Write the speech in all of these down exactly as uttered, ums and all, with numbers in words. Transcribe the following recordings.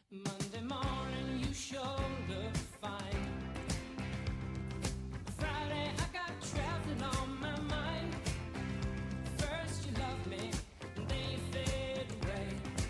Monday morning, you sure look fine. Friday, I got traveling on my mind. First, you love me, and then you fade away.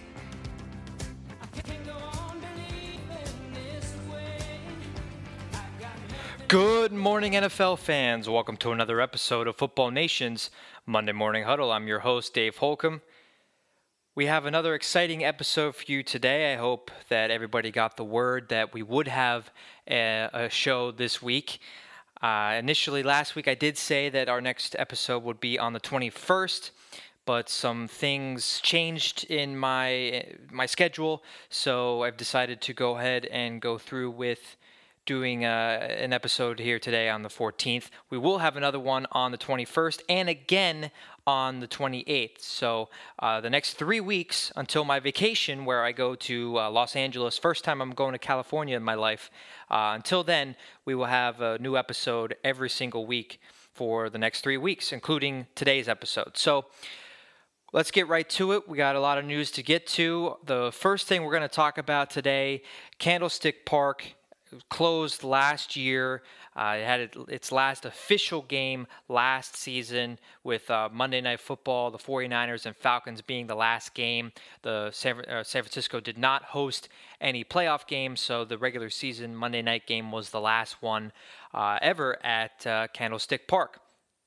I can't go on believing this way. I got nothing. Good morning, N F L fans. Welcome to another episode of Football Nation's Monday Morning Huddle. I'm your host, Dave Holcomb. We have another exciting episode for you today. I hope that everybody got the word that we would have a, a show this week. Uh, initially, last week, I did say that our next episode would be on the twenty-first, but some things changed in my my schedule, so I've decided to go ahead and go through with doing uh, an episode here today on the fourteenth. We will have another one on the twenty-first and again on the twenty-eighth. So uh, the next three weeks until my vacation where I go to uh, Los Angeles. First time I'm going to California in my life. Uh, until then, we will have a new episode every single week for the next three weeks, including today's episode. So let's get right to it. We got a lot of news to get to. The first thing we're going to talk about today, Candlestick Park closed last year. Uh, it had it, its last official game last season with uh, Monday Night Football, the 49ers and Falcons being the last game. The San, uh, San Francisco did not host any playoff games, so the regular season Monday night game was the last one uh, ever at uh, Candlestick Park.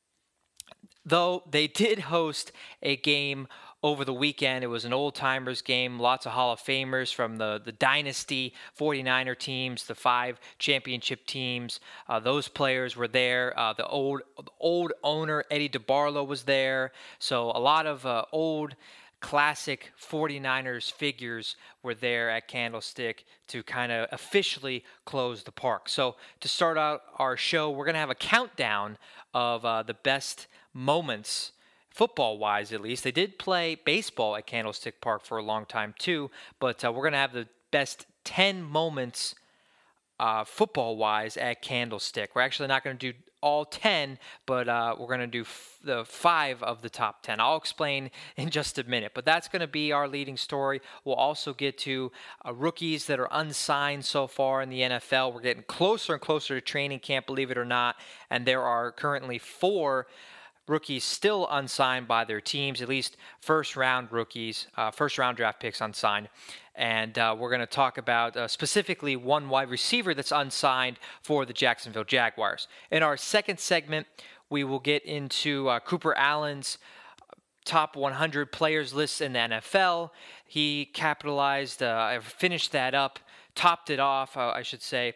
Though they did host a game over the weekend. It was an old-timers game, lots of Hall of Famers from the, the Dynasty 49er teams, the five championship teams. Uh, those players were there. Uh, the old the old owner, Eddie DeBarlo, was there. So a lot of uh, old classic 49ers figures were there at Candlestick to kind of officially close the park. So to start out our show, we're going to have a countdown of uh, the best moments, football-wise at least. They did play baseball at Candlestick Park for a long time too, but uh, we're going to have the best ten moments uh, football-wise at Candlestick. We're actually not going to do all ten, but uh, we're going to do f- the five of the top ten. I'll explain in just a minute, but that's going to be our leading story. We'll also get to uh, rookies that are unsigned so far in the N F L. We're getting closer and closer to training camp, believe it or not, and there are currently four rookies still unsigned by their teams, at least first-round rookies, uh, first-round draft picks unsigned. And uh, we're going to talk about uh, specifically one wide receiver that's unsigned for the Jacksonville Jaguars. In our second segment, we will get into uh, Cooper Allen's top one hundred players list in the N F L. He capitalized, uh, finished that up, topped it off, uh, I should say,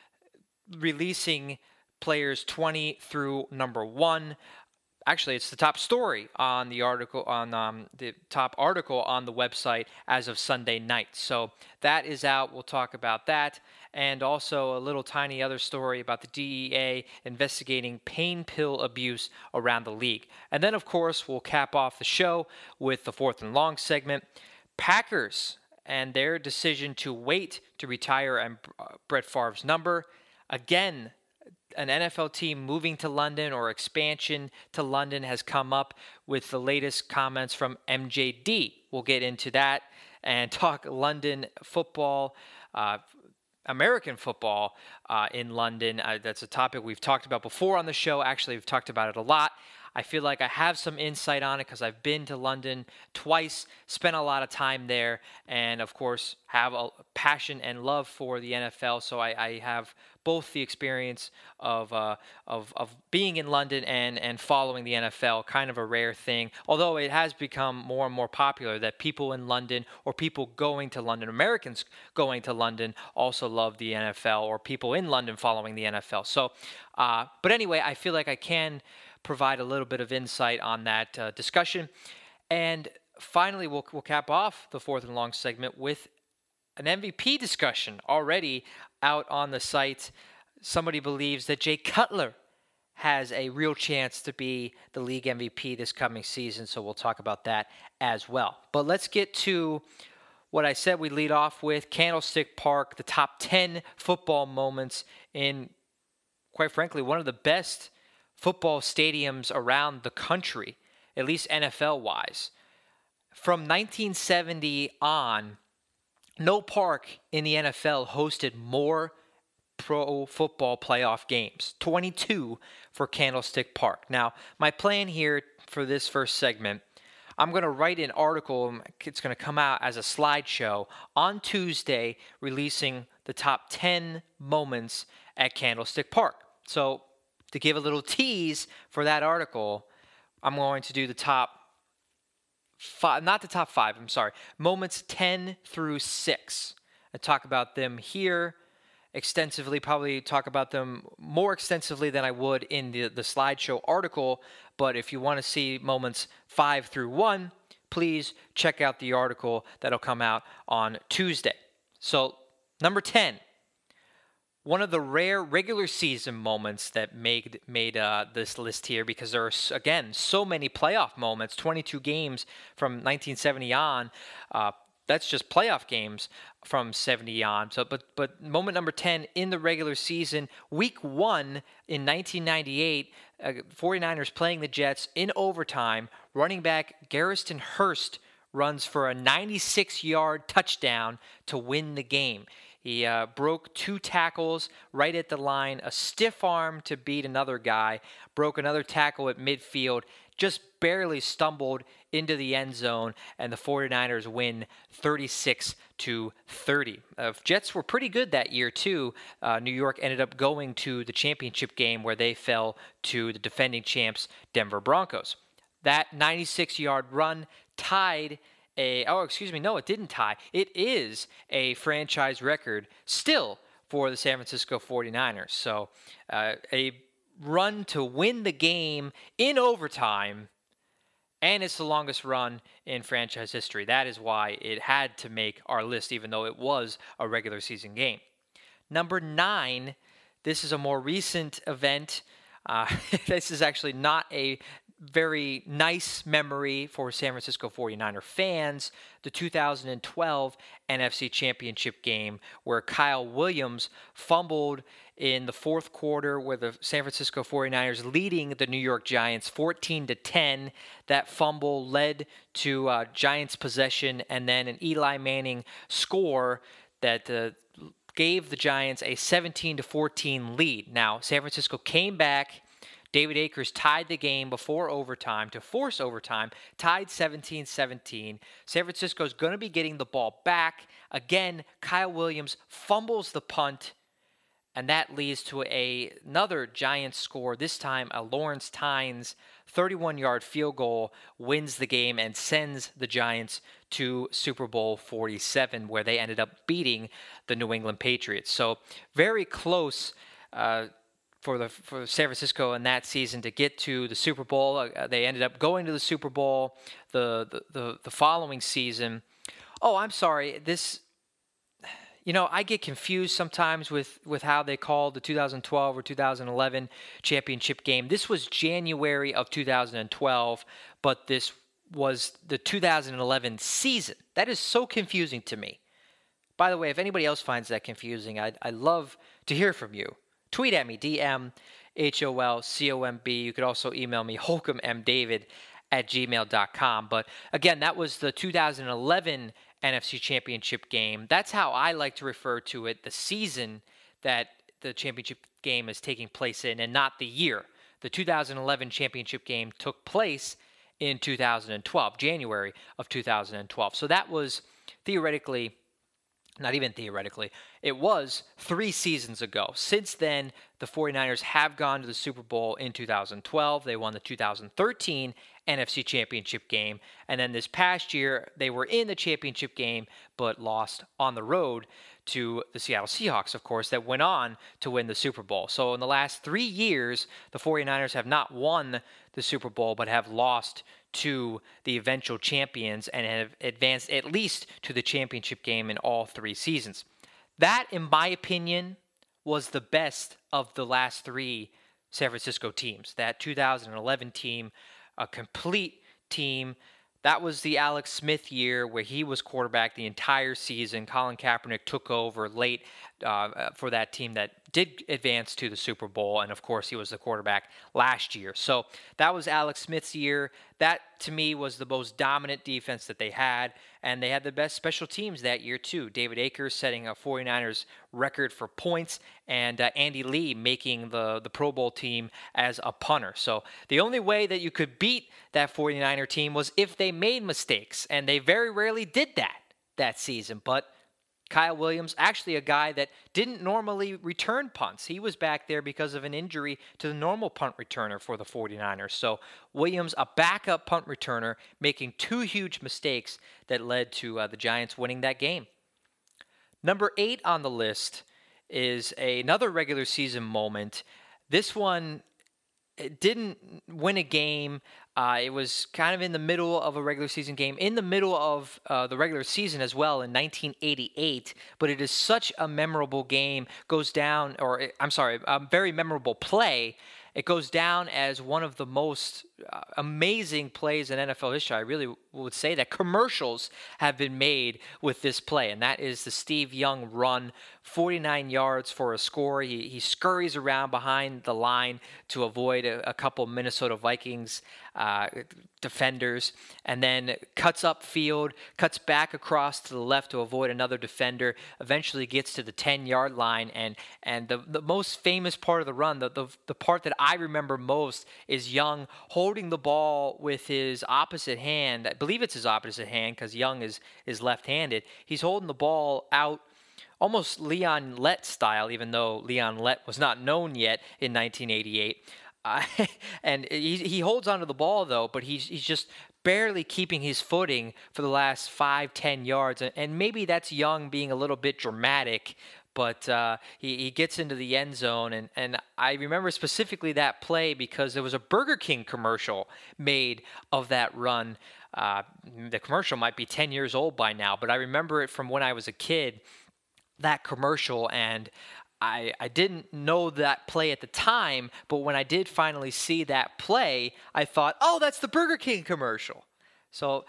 releasing players twenty through number one. Actually, it's the top story on the article on um, the top article on the website as of Sunday night. So that is out. We'll talk about that, and also a little tiny other story about the D E A investigating pain pill abuse around the league. And then, of course, we'll cap off the show with the fourth and long segment. Packers and their decision to wait to retire and uh, Brett Favre's number. Again, an N F L team moving to London or expansion to London has come up with the latest comments from M J D. We'll get into that and talk London football, uh, American football uh, in London. Uh, that's a topic we've talked about before on the show. Actually, we've talked about it a lot. I feel like I have some insight on it because I've been to London twice, spent a lot of time there, and of course have a passion and love for the N F L. So I, I have both the experience of uh, of of being in London and and following the N F L, kind of a rare thing. Although it has become more and more popular that people in London or people going to London, Americans going to London, also love the N F L, or people in London following the N F L. So, uh, but anyway, I feel like I can provide a little bit of insight on that uh, discussion. And finally, we'll, we'll cap off the fourth and long segment with an M V P discussion already out on the site. Somebody believes that Jay Cutler has a real chance to be the league M V P this coming season, so we'll talk about that as well. But let's get to what I said we lead off with, Candlestick Park, the top ten football moments in, quite frankly, one of the best football stadiums around the country, at least N F L-wise. From nineteen seventy on, No park in the N F L hosted more pro football playoff games, twenty-two for Candlestick Park. Now, my plan here for this first segment, I'm going to write an article. It's going to come out as a slideshow on Tuesday, releasing the top ten moments at Candlestick Park. So, to give a little tease for that article, I'm going to do the top five, not the top five, I'm sorry, moments ten through six. I talk about them here extensively, probably talk about them more extensively than I would in the, the slideshow article. But if you want to see moments five through one, please check out the article that'll come out on Tuesday. So, number ten. One of the rare regular season moments that made made uh, this list here, because there are, again, so many playoff moments, twenty-two games from nineteen seventy on. Uh, that's just playoff games from seventy on. So, but but moment number ten in the regular season, week one in nineteen ninety-eight, uh, 49ers playing the Jets in overtime. Running back Garrison Hurst runs for a ninety-six-yard touchdown to win the game. He uh, broke two tackles right at the line, a stiff arm to beat another guy, broke another tackle at midfield, just barely stumbled into the end zone, and the 49ers win thirty-six to thirty. Uh, Jets were pretty good that year, too. Uh, New York ended up going to the championship game where they fell to the defending champs, Denver Broncos. That ninety-six-yard run tied A, oh, excuse me, no, it didn't tie. It is a franchise record still for the San Francisco 49ers. So uh, a run to win the game in overtime, and it's the longest run in franchise history. That is why it had to make our list, even though it was a regular season game. Number nine, this is a more recent event. Uh, this is actually not a very nice memory for San Francisco 49er fans, the two thousand twelve N F C Championship game where Kyle Williams fumbled in the fourth quarter with the San Francisco 49ers leading the New York Giants fourteen to ten. That fumble led to uh, Giants possession and then an Eli Manning score that uh, gave the Giants a seventeen to fourteen lead. Now, San Francisco came back. David Akers tied the game before overtime to force overtime, tied seventeen seventeen. San Francisco's going to be getting the ball back. Again, Kyle Williams fumbles the punt, and that leads to a, another Giants score. This time, a Lawrence Tynes thirty-one-yard field goal wins the game and sends the Giants to Super Bowl forty-seven, where they ended up beating the New England Patriots. So very close uh, for the for San Francisco in that season to get to the Super Bowl. Uh, they ended up going to the Super Bowl the, the, the, the following season. Oh, I'm sorry. This, you know, I get confused sometimes with, with how they call the two thousand twelve or two thousand eleven championship game. This was January of two thousand twelve, but this was the two thousand eleven season. That is so confusing to me. By the way, if anybody else finds that confusing, I'd, I'd love to hear from you. Tweet at me, D M, H O L C O M B. You could also email me, holcombmdavid at gmail dot com. But again, that was the two thousand eleven N F C Championship game. That's how I like to refer to it, the season that the championship game is taking place in, and not the year. The two thousand eleven championship game took place in two thousand twelve, January of two thousand twelve. So that was theoretically, not even theoretically, it was three seasons ago. Since then, the 49ers have gone to the Super Bowl in two thousand twelve. They won the two thousand thirteen N F C Championship game. And then this past year, they were in the championship game, but lost on the road to the Seattle Seahawks, of course, that went on to win the Super Bowl. So in the last three years, the 49ers have not won the Super Bowl, but have lost to the eventual champions and have advanced at least to the championship game in all three seasons. That, in my opinion, was the best of the last three San Francisco teams. That two thousand eleven team, a complete team. That was the Alex Smith year where he was quarterback the entire season. Colin Kaepernick took over late uh, for that team that did advance to the Super Bowl. And, of course, he was the quarterback last year. So that was Alex Smith's year. That, to me, was the most dominant defense that they had. and they had the best special teams that year too. David Akers setting a 49ers record for points, and uh, Andy Lee making the, the Pro Bowl team as a punter. So the only way that you could beat that 49er team was if they made mistakes, and they very rarely did that that season. But Kyle Williams, actually a guy that didn't normally return punts. He was back there because of an injury to the normal punt returner for the 49ers. So Williams, a backup punt returner, making two huge mistakes that led to uh, the Giants winning that game. Number eight on the list is another regular season moment. This one it didn't win a game. Uh, it was kind of in the middle of a regular season game, in the middle of uh, the regular season as well in nineteen eighty-eight. But it is such a memorable game. Goes down, or I'm sorry, a very memorable play. It goes down as one of the most uh, amazing plays in N F L history. I really would say that commercials have been made with this play, and that is the Steve Young run, forty-nine yards for a score. He, he scurries around behind the line to avoid a, a couple Minnesota Vikings uh, defenders, and then cuts upfield, cuts back across to the left to avoid another defender, eventually gets to the ten-yard line, and and the, the most famous part of the run, the, the, the part that I remember most, is Young holding the ball with his opposite hand. I believe it's his opposite hand because Young is, is left-handed. He's holding the ball out almost Leon Lett style, even though Leon Lett was not known yet in nineteen eighty-eight. Uh, and he, he holds onto the ball, though, but he's, he's just barely keeping his footing for the last five, ten yards. And, and maybe that's Young being a little bit dramatic, but uh, he, he gets into the end zone. And, and I remember specifically that play because there was a Burger King commercial made of that run. Uh, the commercial might be ten years old by now, but I remember it from when I was a kid, that commercial, and I, I didn't know that play at the time, but when I did finally see that play, I thought, oh, that's the Burger King commercial. So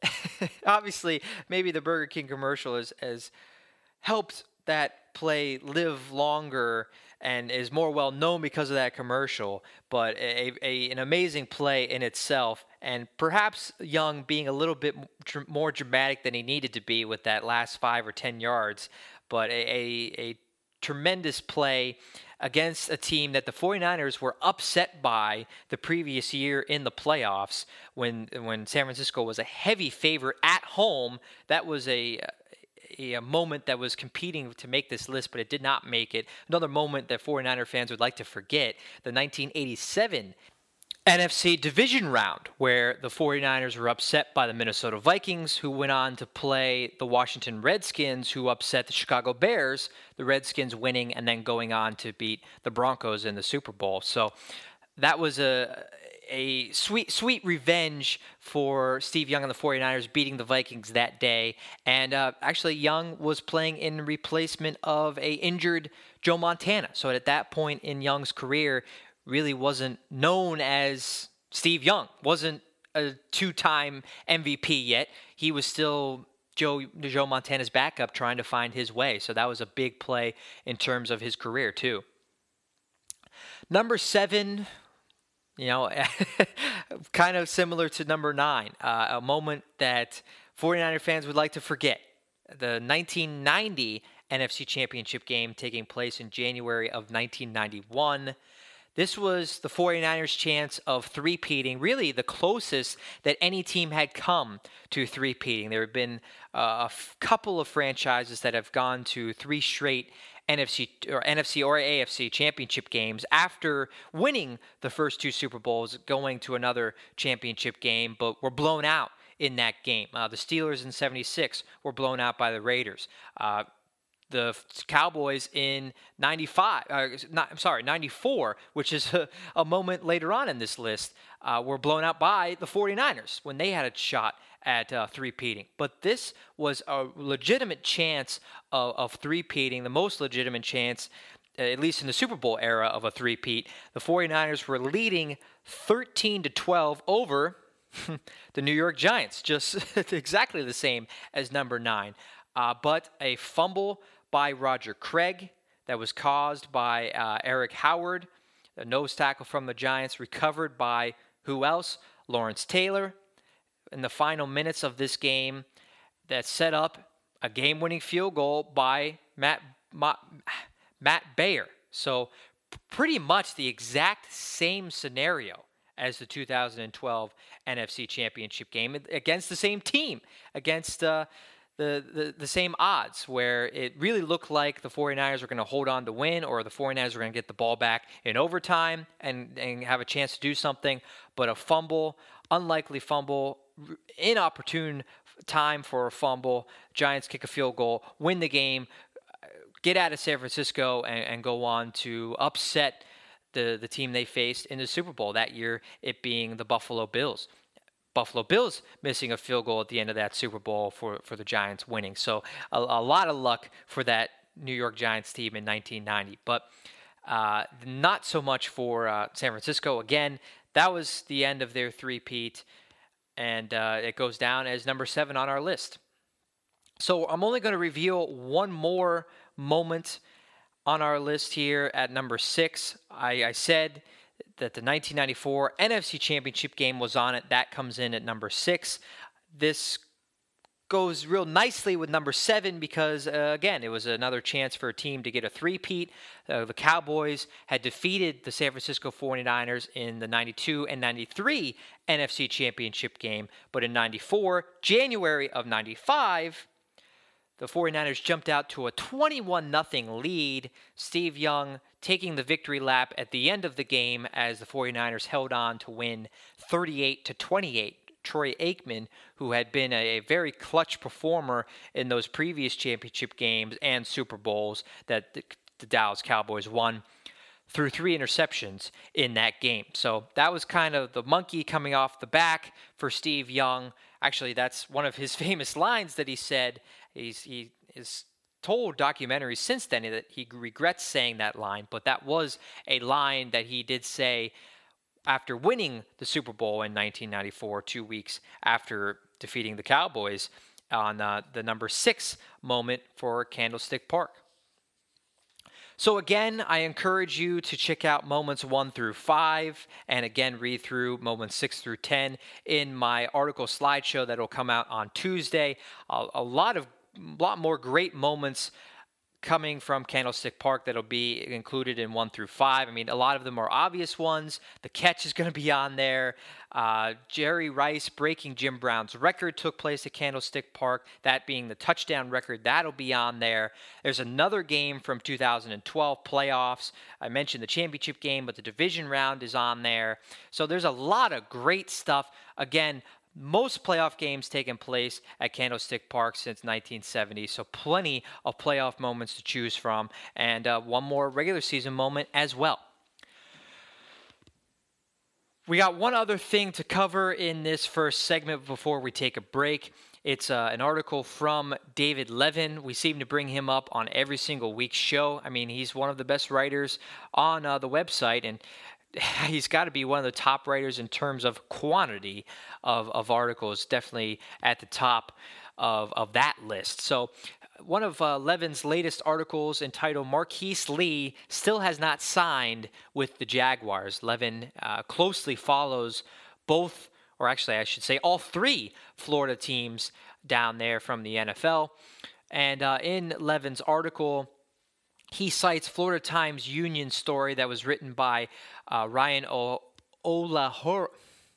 obviously, maybe the Burger King commercial has, has helped that play live longer and is more well known because of that commercial, but a, a, an amazing play in itself, and perhaps Young being a little bit more dramatic than he needed to be with that last five or ten yards, but a, a, a tremendous play against a team that the 49ers were upset by the previous year in the playoffs when when San Francisco was a heavy favorite at home. That was a, a, a moment that was competing to make this list, but it did not make it. Another moment that 49er fans would like to forget, the nineteen eighty-seven N F C division round, where the 49ers were upset by the Minnesota Vikings, who went on to play the Washington Redskins, who upset the Chicago Bears, the Redskins winning and then going on to beat the Broncos in the Super Bowl. So that was a a sweet, sweet revenge for Steve Young and the 49ers beating the Vikings that day. And uh, actually, Young was playing in replacement of a injured Joe Montana. So at that point in Young's career, really wasn't known as Steve Young, wasn't a two-time M V P yet. He was still Joe Joe Montana's backup trying to find his way. So that was a big play in terms of his career too. Number seven, you know, kind of similar to number nine, uh, a moment that 49er fans would like to forget. The nineteen ninety N F C Championship game taking place in January of nineteen ninety-one. This was the 49ers' chance of three-peating, really the closest that any team had come to three-peating. There have been uh, a f- couple of franchises that have gone to three straight N F C or N F C or A F C championship games after winning the first two Super Bowls, going to another championship game, but were blown out in that game. Uh, the Steelers in seventy-six were blown out by the Raiders. Uh, The Cowboys in ninety-five, uh, not, I'm sorry, ninety-four, which is a, a moment later on in this list, uh, were blown out by the 49ers when they had a shot at uh, three-peating. But this was a legitimate chance of, of three-peating, the most legitimate chance, uh, at least in the Super Bowl era, of a three-peat. The 49ers were leading thirteen to twelve over the New York Giants, just exactly the same as number nine. Uh, but a fumble by Roger Craig that was caused by uh, Eric Howard, a nose tackle from the Giants, recovered by who else? Lawrence Taylor. In the final minutes of this game, that set up a game-winning field goal by Matt Ma, Matt Bayer. So pretty much the exact same scenario as the two thousand twelve N F C Championship game against the same team, against uh, the, the, the same odds, where it really looked like the 49ers were going to hold on to win, or the 49ers were going to get the ball back in overtime and, and have a chance to do something. But a fumble, unlikely fumble, inopportune time for a fumble, Giants kick a field goal, win the game, get out of San Francisco, and, and go on to upset the, the team they faced in the Super Bowl that year, it being the Buffalo Bills. Buffalo Bills missing a field goal at the end of that Super Bowl for, for the Giants winning. So a, a lot of luck for that New York Giants team in nineteen ninety. But uh, not so much for uh, San Francisco. Again, that was the end of their three-peat, and uh, it goes down as number seven on our list. So I'm only going to reveal one more moment on our list here at number six. I, I said that the nineteen ninety-four N F C Championship game was on it. That comes in at number six. This goes real nicely with number seven because, uh, again, it was another chance for a team to get a three-peat. Uh, the Cowboys had defeated the San Francisco 49ers in the ninety-two and ninety-three N F C Championship game. But in ninety-four, January of ninety-five, the 49ers jumped out to a twenty-one nothing lead. Steve Young taking the victory lap at the end of the game as the 49ers held on to win thirty-eight to twenty-eight. Troy Aikman, who had been a, a very clutch performer in those previous championship games and Super Bowls that the, the Dallas Cowboys won, threw three interceptions in that game. So that was kind of the monkey coming off the back for Steve Young. Actually, that's one of his famous lines that he said. He's, he is told documentaries since then that he regrets saying that line, but that was a line that he did say after winning the Super Bowl in nineteen ninety-four, two weeks after defeating the Cowboys on uh, the number six moment for Candlestick Park. So again, I encourage you to check out moments one through five, and again, read through moments six through ten in my article slideshow that will come out on Tuesday. A, a lot of, lot more great moments coming from Candlestick Park that'll be included in one through five. I mean, a lot of them are obvious ones. The catch is going to be on there. Uh, Jerry Rice breaking Jim Brown's record took place at Candlestick Park, that being the touchdown record. That'll be on there. There's another game from two thousand twelve playoffs. I mentioned the championship game, but the division round is on there. So there's a lot of great stuff. Again, most playoff games taking place at Candlestick Park since nineteen seventy, so plenty of playoff moments to choose from, and uh, one more regular season moment as well. We got one other thing to cover in this first segment before we take a break. It's uh, an article from David Levin. We seem to bring him up on every single week's show. I mean, he's one of the best writers on uh, the website, and he's got to be one of the top writers in terms of quantity of, of articles, definitely at the top of, of that list. So one of uh, Levin's latest articles entitled Marquise Lee Still Has Not Signed with the Jaguars. Levin uh, closely follows both, or actually I should say all three Florida teams down there from the N F L. And uh, in Levin's article, he cites Florida Times Union story that was written by uh, Ryan o- Olahor-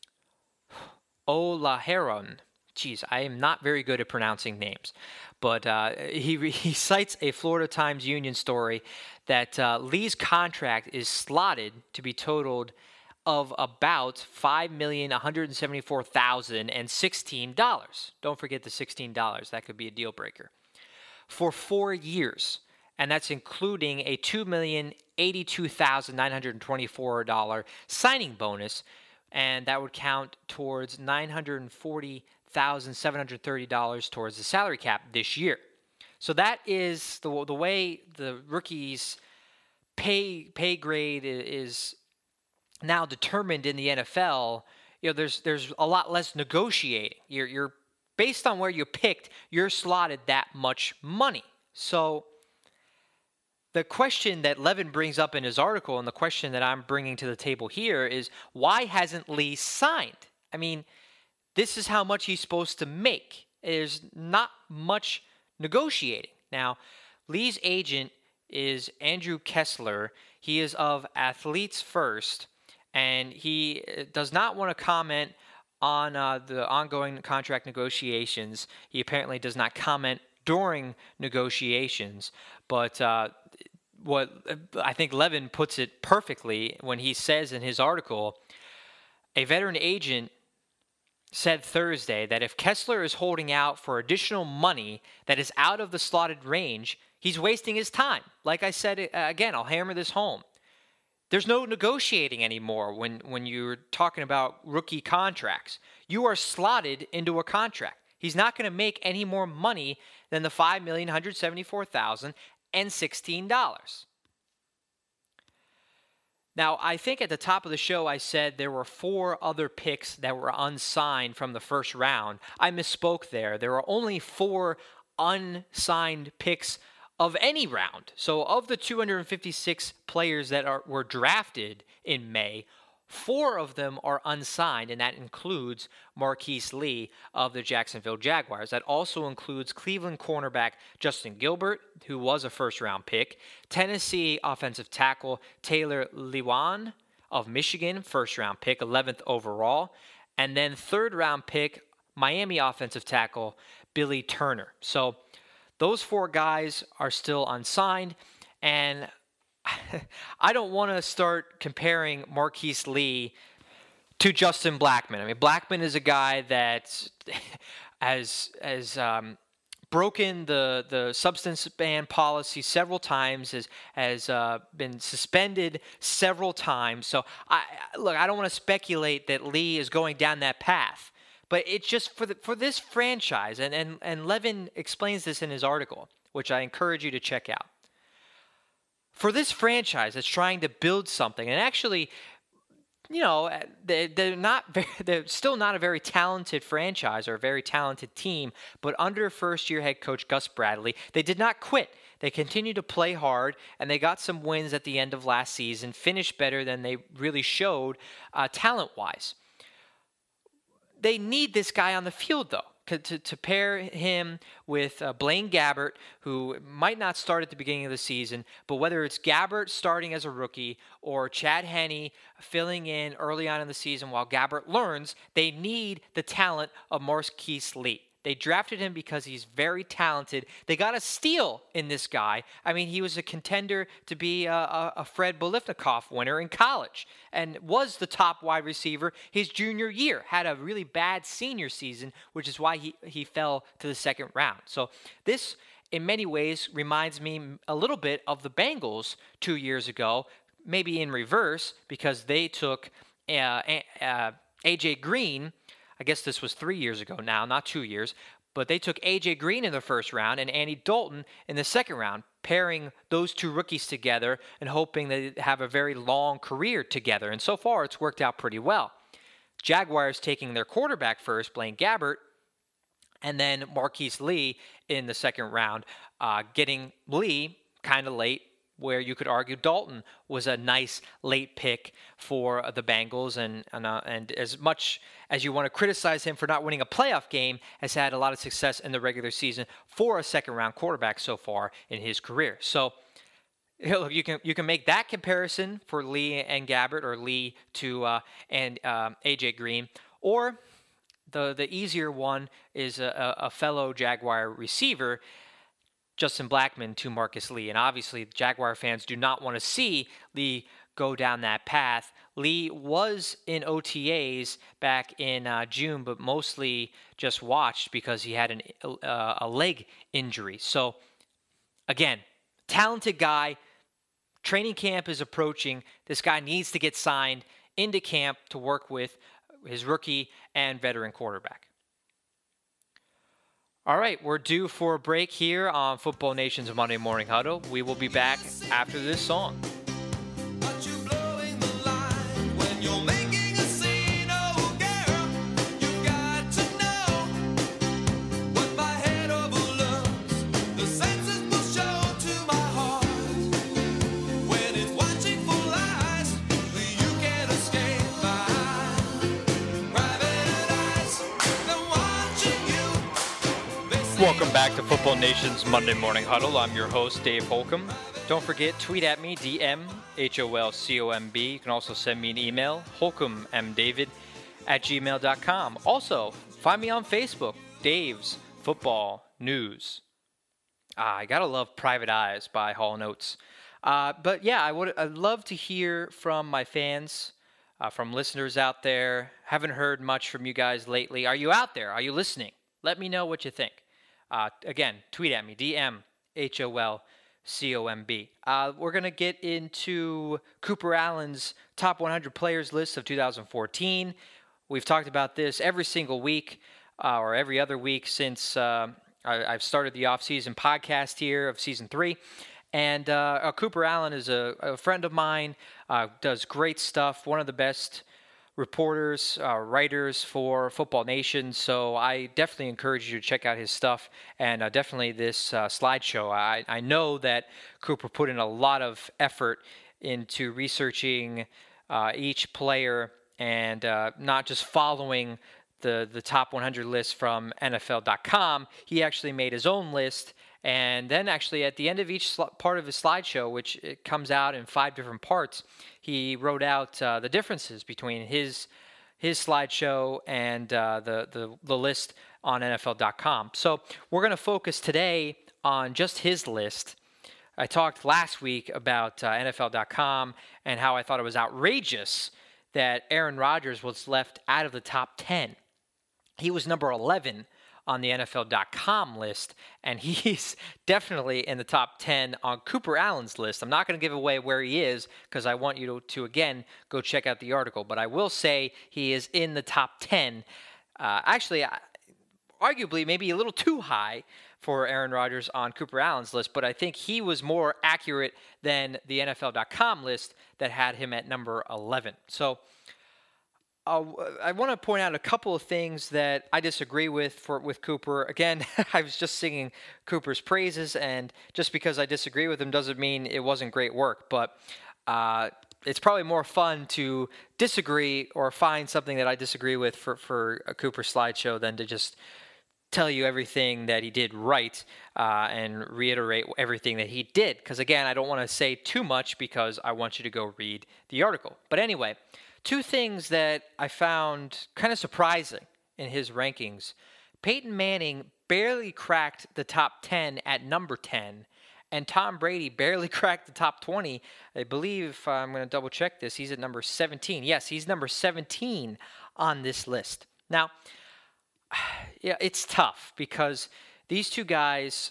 Olaheron. Jeez, I am not very good at pronouncing names. But uh, he, he cites a Florida Times Union story that uh, Lee's contract is slotted to be totaled of about five million one hundred seventy-four thousand sixteen dollars. Don't forget the sixteen dollars. That could be a deal breaker. For four years. And that's including a two million eighty-two thousand nine hundred twenty-four dollars signing bonus, and that would count towards nine hundred forty thousand seven hundred thirty dollars towards the salary cap this year. So that is the the way the rookies' pay pay grade is now determined in the N F L. You know, there's there's a lot less negotiating. You're you're based on where you picked, you're slotted that much money. So the question that Levin brings up in his article, and the question that I'm bringing to the table here, is why hasn't Lee signed? I mean, this is how much he's supposed to make. there's not much negotiating. Now, Lee's agent is Andrew Kessler. He is of Athletes First, and he does not want to comment on uh, the ongoing contract negotiations. He apparently does not comment during negotiations, but uh, what I think Levin puts it perfectly when he says in his article, a veteran agent said Thursday that if Kessler is holding out for additional money that is out of the slotted range, he's wasting his time. Like I said, uh, again, I'll hammer this home. There's no negotiating anymore when, when you're talking about rookie contracts. You are slotted into a contract. He's not going to make any more money than the five million one hundred seventy-four thousand sixteen dollars. Now, I think at the top of the show I said there were four other picks that were unsigned from the first round. I misspoke there. There are only four unsigned picks of any round. So of the two hundred fifty-six players that are, were drafted in May, four of them are unsigned, and that includes Marquise Lee of the Jacksonville Jaguars. That also includes Cleveland cornerback Justin Gilbert, who was a first-round pick, Tennessee offensive tackle Taylor Lewan of Michigan, first-round pick, eleventh overall, and then third-round pick Miami offensive tackle Billy Turner. So those four guys are still unsigned, and I don't want to start comparing Marquise Lee to Justin Blackmon. I mean, Blackmon is a guy that has has um, broken the the substance ban policy several times, has has uh, been suspended several times. So, I look, I don't want to speculate that Lee is going down that path, but it's just for the for this franchise, and and and Levin explains this in his article, which I encourage you to check out. For this franchise that's trying to build something, and actually, you know, they're not, very, they're still not a very talented franchise or a very talented team, but under first-year head coach Gus Bradley, they did not quit. They continued to play hard, and they got some wins at the end of last season, finished better than they really showed uh, talent-wise. They need this guy on the field, though. To, to pair him with uh, Blaine Gabbert, who might not start at the beginning of the season, but whether it's Gabbert starting as a rookie or Chad Henne filling in early on in the season while Gabbert learns, they need the talent of Marquise Lee. They drafted him because he's very talented. They got a steal in this guy. I mean, he was a contender to be a, a, a Fred Biletnikoff winner in college and was the top wide receiver his junior year. Had a really bad senior season, which is why he, he fell to the second round. So this, in many ways, reminds me a little bit of the Bengals two years ago, maybe in reverse, because they took uh, uh, A J Green. I guess this was three years ago now, not two years, but they took A J Green in the first round and Andy Dalton in the second round, pairing those two rookies together and hoping they have a very long career together. And so far, it's worked out pretty well. Jaguars taking their quarterback first, Blaine Gabbert, and then Marquise Lee in the second round, uh, getting Lee kind of late, where you could argue Dalton was a nice late pick for the Bengals, and and, uh, and as much as you want to criticize him for not winning a playoff game, has had a lot of success in the regular season for a second-round quarterback so far in his career. So look, you can you can make that comparison for Lee and Gabbert, or Lee to uh, and uh, A J Green, or the the easier one is a, a fellow Jaguar receiver, Justin Blackmon, to Marquise Lee. And obviously, Jaguar fans do not want to see Lee go down that path. Lee was in O T As back in uh, June, but mostly just watched because he had an, uh, a leg injury. So, again, talented guy. Training camp is approaching. This guy needs to get signed into camp to work with his rookie and veteran quarterback. All right, we're due for a break here on Football Nation's Monday Morning Huddle. We will be back after this song. Welcome back to Football Nation's Monday Morning Huddle. I'm your host, Dave Holcomb. Don't forget, tweet at me, D M, H O L C O M B. You can also send me an email, holcombmdavid at gmail dot com. Also, find me on Facebook, Dave's Football News. Ah, I gotta love Private Eyes by Hall and Oates. Uh, but yeah, I would I'd love to hear from my fans, uh, from listeners out there. Haven't heard much from you guys lately. Are you out there? Are you listening? Let me know what you think. Uh, again, tweet at me, D M, H O L C O M B. Uh, we're going to get into Cooper Allen's top one hundred players list of two thousand fourteen. We've talked about this every single week uh, or every other week since uh, I, I've started the off-season podcast here of season three. And uh, uh, Cooper Allen is a, a friend of mine, uh, does great stuff, one of the best reporters, uh, writers for Football Nation. So I definitely encourage you to check out his stuff, and uh, definitely this uh, slideshow. I, I know that Cooper put in a lot of effort into researching uh, each player and uh, not just following the, the top one hundred list from N F L dot com. He actually made his own list. And then actually at the end of each sl- part of his slideshow, which it comes out in five different parts, he wrote out uh, the differences between his his slideshow and uh, the, the, the list on N F L dot com. So we're going to focus today on just his list. I talked last week about uh, N F L dot com and how I thought it was outrageous that Aaron Rodgers was left out of the top ten. He was number eleven on the N F L dot com list, and he's definitely in the top ten on Cooper Allen's list. I'm not going to give away where he is because I want you to, to, again, go check out the article. But I will say he is in the top ten. Uh, actually, arguably maybe a little too high for Aaron Rodgers on Cooper Allen's list, but I think he was more accurate than the N F L dot com list that had him at number eleven. So Uh, I want to point out a couple of things that I disagree with for with Cooper. Again, I was just singing Cooper's praises, and just because I disagree with him doesn't mean it wasn't great work. But uh, it's probably more fun to disagree or find something that I disagree with for, for a Cooper slideshow than to just tell you everything that he did right uh, and reiterate everything that he did. Because, again, I don't want to say too much because I want you to go read the article. But anyway, two things that I found kind of surprising in his rankings. Peyton Manning barely cracked the top ten at number ten, and Tom Brady barely cracked the top twenty. I believe, uh, I'm going to double check this, he's at number seventeen. Yes, he's number seventeen on this list. Now, yeah, it's tough because these two guys,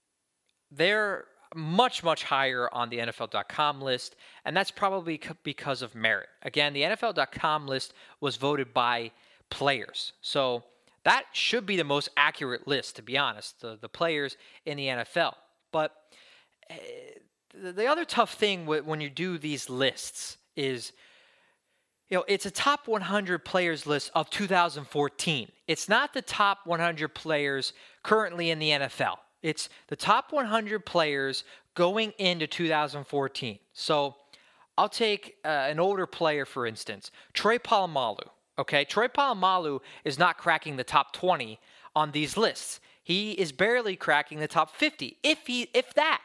they're much, much higher on the N F L dot com list, and that's probably because of merit. Again, the N F L dot com list was voted by players, so that should be the most accurate list, to be honest, the, the players in the N F L. But uh, the other tough thing w- when you do these lists is, you know, it's a top one hundred players list of two thousand fourteen. It's not the top one hundred players currently in the N F L. It's the top one hundred players going into two thousand fourteen. So I'll take uh, an older player, for instance, Troy Polamalu. Okay, Troy Polamalu is not cracking the top twenty on these lists. He is barely cracking the top fifty, if he, if that.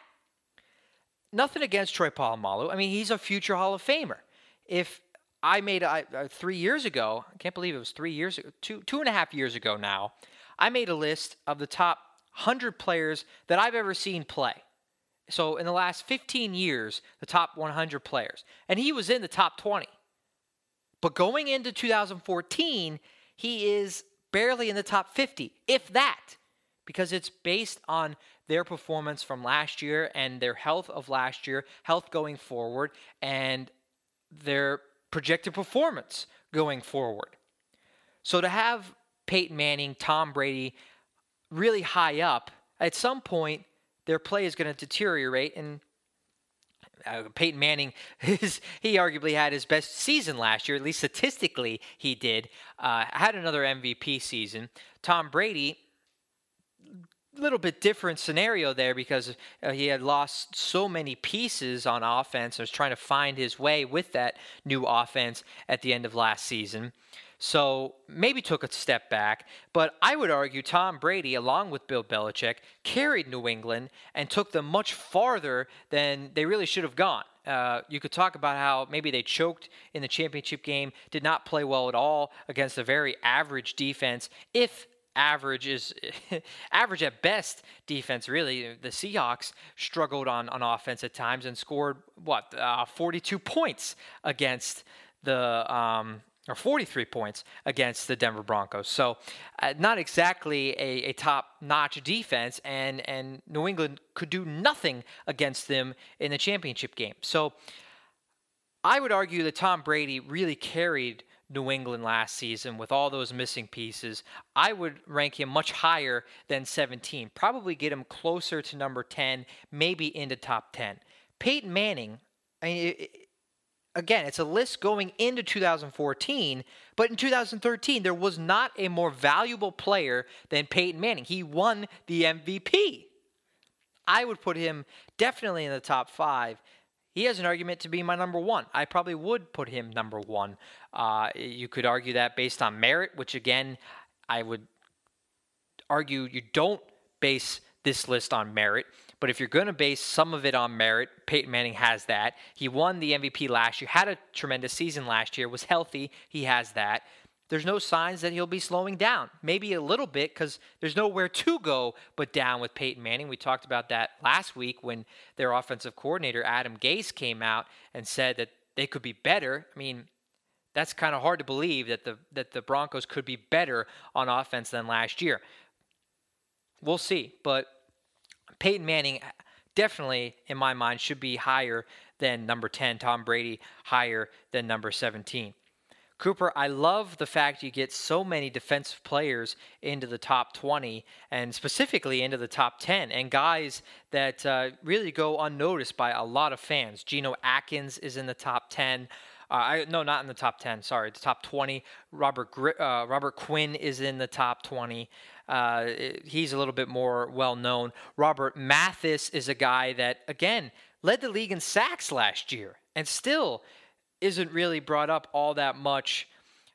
Nothing against Troy Polamalu. I mean, he's a future Hall of Famer. If I made uh, uh, three years ago, I can't believe it was three years ago, two two and a half years ago now, I made a list of the top one hundred players that I've ever seen play. So in the last fifteen years, the top one hundred players. And he was in the top twenty. But going into two thousand fourteen, he is barely in the top fifty, if that, because it's based on their performance from last year and their health of last year, health going forward, and their projected performance going forward. So to have Peyton Manning, Tom Brady really high up, at some point their play is going to deteriorate, and uh, Peyton Manning, his, he arguably had his best season last year, at least statistically he did, uh, had another M V P season. Tom Brady, a little bit different scenario there because uh, he had lost so many pieces on offense and was trying to find his way with that new offense at the end of last season. So maybe took a step back. But I would argue Tom Brady, along with Bill Belichick, carried New England and took them much farther than they really should have gone. Uh, you could talk about how maybe they choked in the championship game, did not play well at all against a very average defense. If average is average at best defense, really, the Seahawks struggled on, on offense at times and scored, what, uh, forty-two points against the um, or forty-three points against the Denver Broncos. So uh, not exactly a, a top-notch defense, and, and New England could do nothing against them in the championship game. So I would argue that Tom Brady really carried New England last season with all those missing pieces. I would rank him much higher than seventeen, probably get him closer to number ten, maybe into top ten. Peyton Manning, I mean, it, again, it's a list going into two thousand fourteen, but in two thousand thirteen, there was not a more valuable player than Peyton Manning. He won the M V P. I would put him definitely in the top five. He has an argument to be my number one. I probably would put him number one. Uh, you could argue that based on merit, which again, I would argue you don't base this list on merit. But if you're going to base some of it on merit, Peyton Manning has that. He won the M V P last year, had a tremendous season last year, was healthy. He has that. There's no signs that he'll be slowing down. Maybe a little bit because there's nowhere to go but down with Peyton Manning. We talked about that last week when their offensive coordinator, Adam Gase, came out and said that they could be better. I mean, that's kind of hard to believe that the that the Broncos could be better on offense than last year. We'll see. But Peyton Manning definitely, in my mind, should be higher than number ten. Tom Brady higher than number seventeen. Cooper, I love the fact you get so many defensive players into the top twenty and specifically into the top ten, and guys that uh, really go unnoticed by a lot of fans. Geno Atkins is in the top ten. Uh, I, no, not in the top ten. Sorry, the top twenty. Robert Gr- uh, Robert Quinn is in the top twenty. Uh, he's a little bit more well-known. Robert Mathis is a guy that, again, led the league in sacks last year and still isn't really brought up all that much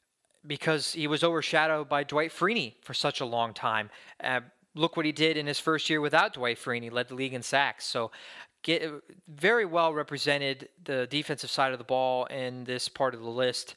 because he was overshadowed by Dwight Freeney for such a long time. Uh, look what he did in his first year without Dwight Freeney, led the league in sacks. So get very well represented the defensive side of the ball in this part of the list.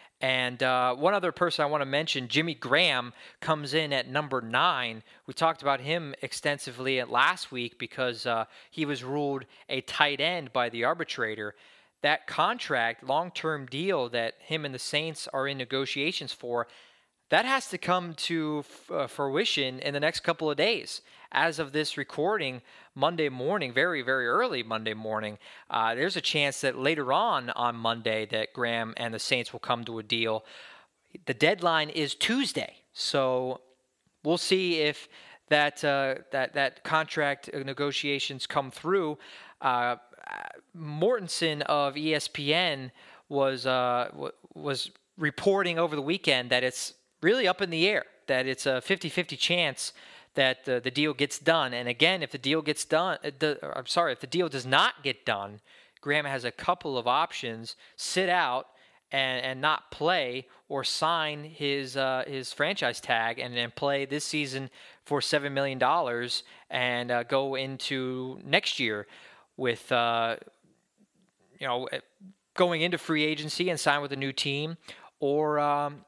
And uh, one other person I want to mention, Jimmy Graham, comes in at number nine. We talked about him extensively at last week because uh, he was ruled a tight end by the arbitrator. That contract, long-term deal that him and the Saints are in negotiations for, that has to come to uh, fruition in the next couple of days. As of this recording, Monday morning, very, very early Monday morning, uh, there's a chance that later on on Monday that Graham and the Saints will come to a deal. The deadline is Tuesday, so we'll see if that uh, that that contract negotiations come through. Uh, Mortensen of E S P N was uh, w- was reporting over the weekend that it's really up in the air, that it's a fifty-fifty chance that uh, the deal gets done. And again, if the deal gets done, uh, the, I'm sorry, if the deal does not get done, Graham has a couple of options: sit out and, and not play, or sign his uh, his franchise tag and then play this season for seven million dollars and uh, go into next year with, uh, you know, going into free agency and sign with a new team, or um,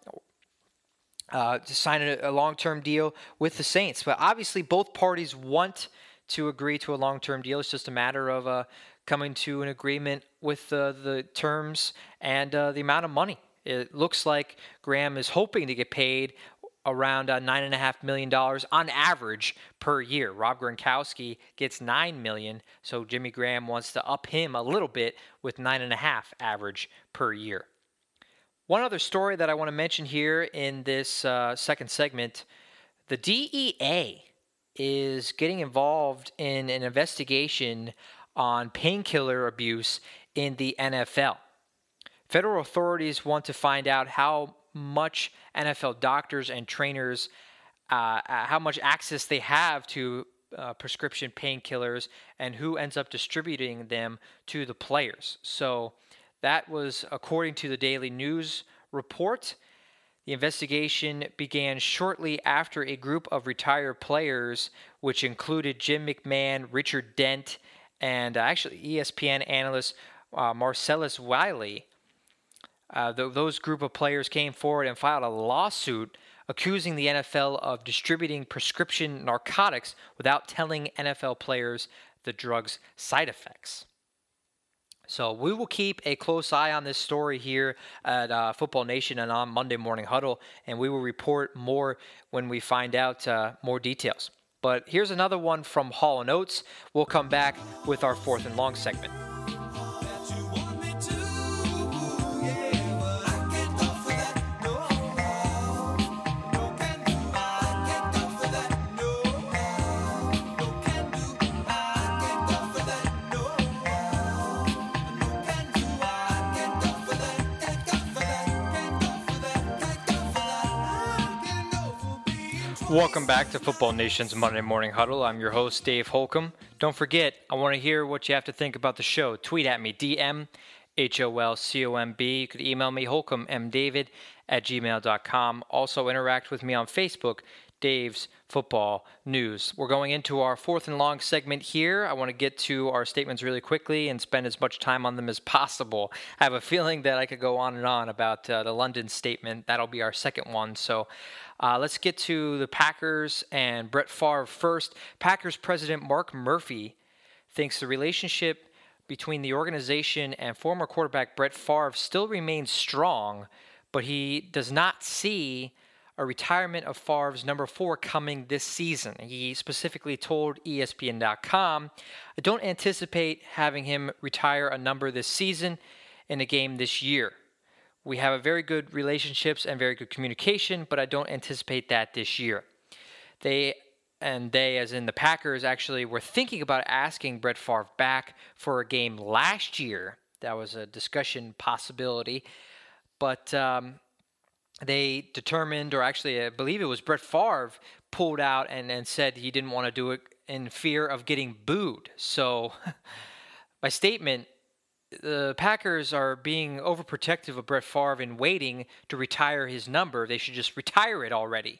uh, to sign a, a long-term deal with the Saints. But obviously both parties want to agree to a long-term deal. It's just a matter of uh, coming to an agreement with uh, the terms and uh, the amount of money. It looks like Graham is hoping to get paid around uh, nine and a half million dollars on average per year. Rob Gronkowski gets nine million, so Jimmy Graham wants to up him a little bit with nine and a half average per year. One other story that I want to mention here in this uh, second segment: the D E A is getting involved in an investigation on painkiller abuse in the N F L. Federal authorities want to find out how much N F L doctors and trainers, uh, how much access they have to uh, prescription painkillers and who ends up distributing them to the players. So that was according to the Daily News report. The investigation began shortly after a group of retired players, which included Jim McMahon, Richard Dent, and uh, actually E S P N analyst uh, Marcellus Wiley. Uh, th- those group of players came forward and filed a lawsuit accusing the N F L of distributing prescription narcotics without telling N F L players the drug's side effects. So we will keep a close eye on this story here at uh, Football Nation and on Monday Morning Huddle, and we will report more when we find out uh, more details. But here's another one from Hall and Oates. We'll come back with our fourth and long segment. Welcome back to Football Nation's Monday Morning Huddle. I'm your host, Dave Holcomb. Don't forget, I want to hear what you have to think about the show. Tweet at me, D M, H O L C O M B. You could email me, holcomb m david at gmail dot com. Also interact with me on Facebook, Dave's Football News. We're going into our fourth and long segment here. I want to get to our statements really quickly and spend as much time on them as possible. I have a feeling that I could go on and on about uh, the London statement. That'll be our second one. So uh, let's get to the Packers and Brett Favre first. Packers president Mark Murphy thinks the relationship between the organization and former quarterback Brett Favre still remains strong, but he does not see a retirement of Favre's number four coming this season. He specifically told E S P N dot com, I don't anticipate having him retire a number this season in a game this year. We have a very good relationships and very good communication, but I don't anticipate that this year. They, and they as in the Packers, actually were thinking about asking Brett Favre back for a game last year. That was a discussion possibility, but um, they determined, or actually I believe it was Brett Favre, pulled out and, and said he didn't want to do it in fear of getting booed. So by statement, the Packers are being overprotective of Brett Favre and waiting to retire his number. They should just retire it already.